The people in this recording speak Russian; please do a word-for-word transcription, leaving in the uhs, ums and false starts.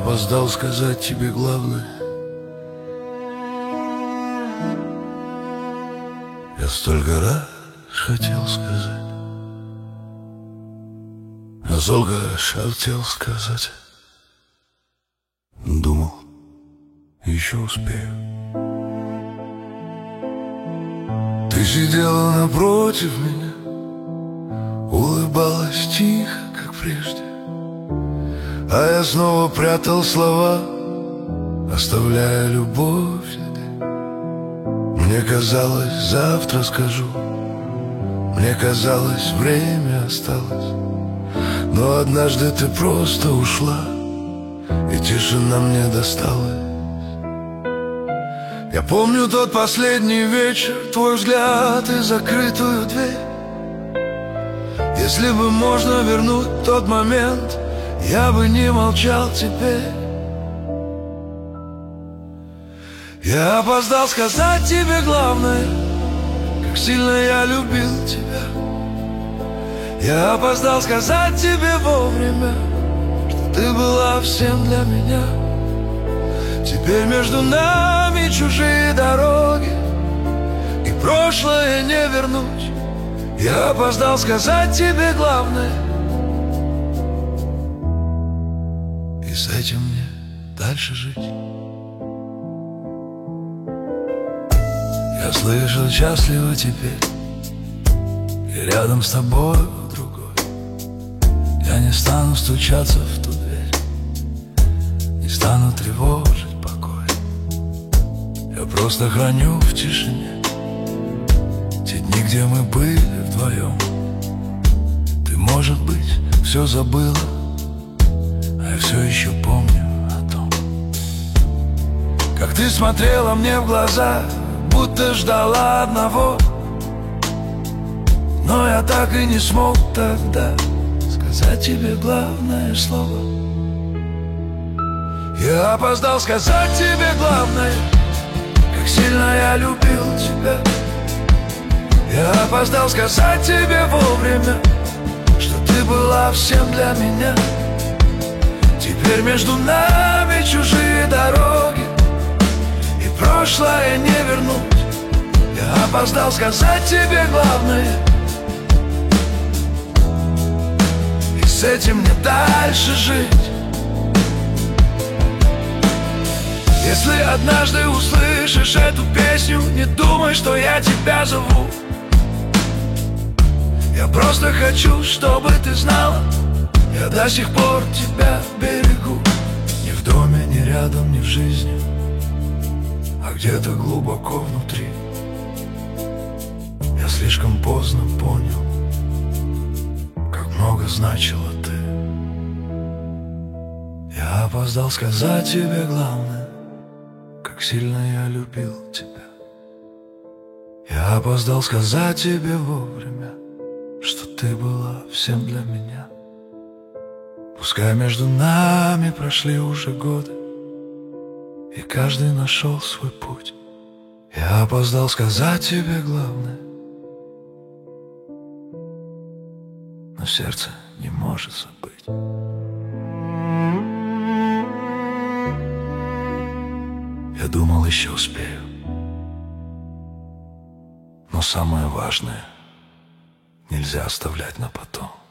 опоздал сказать тебе главное. Я столько раз хотел сказать, а столько раз хотел сказать. Думал, еще успею. Ты сидела напротив меня, улыбалась тихо, как прежде, а я снова прятал слова, оставляя любовь тебе. Мне казалось, завтра скажу, мне казалось, время осталось, но однажды ты просто ушла, и тишина мне досталась. Я помню тот последний вечер, твой взгляд и закрытую дверь. Если бы можно вернуть тот момент, я бы не молчал теперь. Я опоздал сказать тебе главное, как сильно я любил тебя. Я опоздал сказать тебе вовремя, что ты была всем для меня. Теперь между нами чужие дороги, и прошлое не вернуть. Я опоздал сказать тебе главное, и с этим мне дальше жить. Я слышал, счастлива теперь, и рядом с тобой другой. Я не стану стучаться в ту дверь, не стану тревожить покой. Я просто храню в тишине те дни, где мы были вдвоем. Ты, может быть, все забыла, а я все еще помню о том, как ты смотрела мне в глаза, будто ждала одного. Но я так и не смог тогда сказать тебе главное слово. Я опоздал сказать тебе главное, как сильно я любил тебя. Я опоздал сказать тебе вовремя, что ты была всем для меня. Теперь между нами чужие дороги, и прошлое не вернуть. Я опоздал сказать тебе главное, и с этим мне дальше жить. Если однажды услышишь эту песню, не думай, что я тебя зову. Я просто хочу, чтобы ты знала, я до сих пор тебя берегу. Ни в доме, ни рядом, ни в жизни, а где-то глубоко внутри. Я слишком поздно понял, как много значила ты. Я опоздал сказать тебе главное, как сильно я любил тебя. Я опоздал сказать тебе вовремя, что ты была всем для меня. Пускай между нами прошли уже годы, и каждый нашел свой путь. Я опоздал сказать тебе главное, но сердце не может забыть. Я думал, еще успею, но самое важное нельзя оставлять на потом.